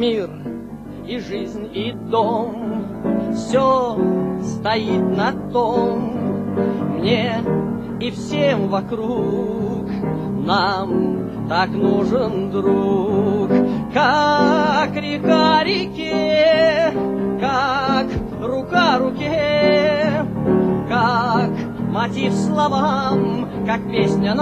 мир и жизнь, и дом, все стоит на том, мне и всем вокруг, нам так нужен друг, как река реке, как рука руке, как мотив словам, как песня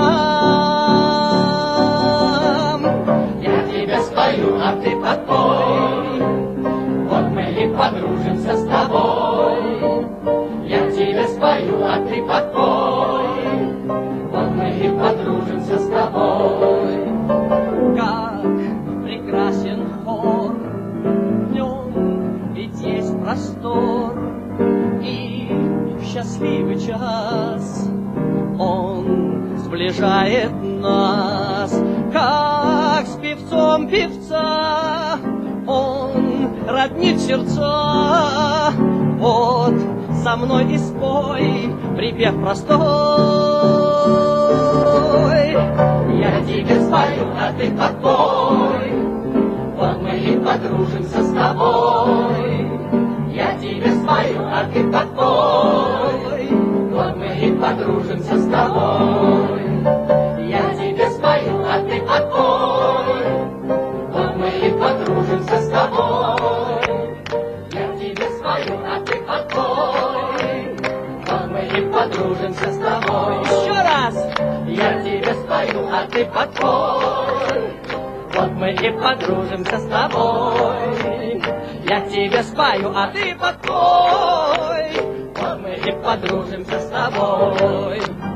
нам. Я тебе спою, а ты подпой, вот мы и подружимся с тобой. Я тебе спою, а ты подпой, вот мы и подружимся с тобой. Как прекрасен хор, в нем ведь есть простор, и в счастливый час он сближает нас, как с певцом певца он роднит сердца. Вот со мной и спой припев простой. Я тебе спою, а ты подпой, вот мы и подружимся с тобой. Я тебе спою, а ты подпой, вот мы и подружимся с тобой. Я тебе спою, а ты подпой, вот мы и подружимся с тобой. Я тебе спою, а ты подпой, вот мы и подружимся с тобой. Еще раз! Я тебе спою, а ты подпой, вот мы и подружимся с тобой. Я тебе спою, а ты подпой, Вот мы и подружимся с тобой.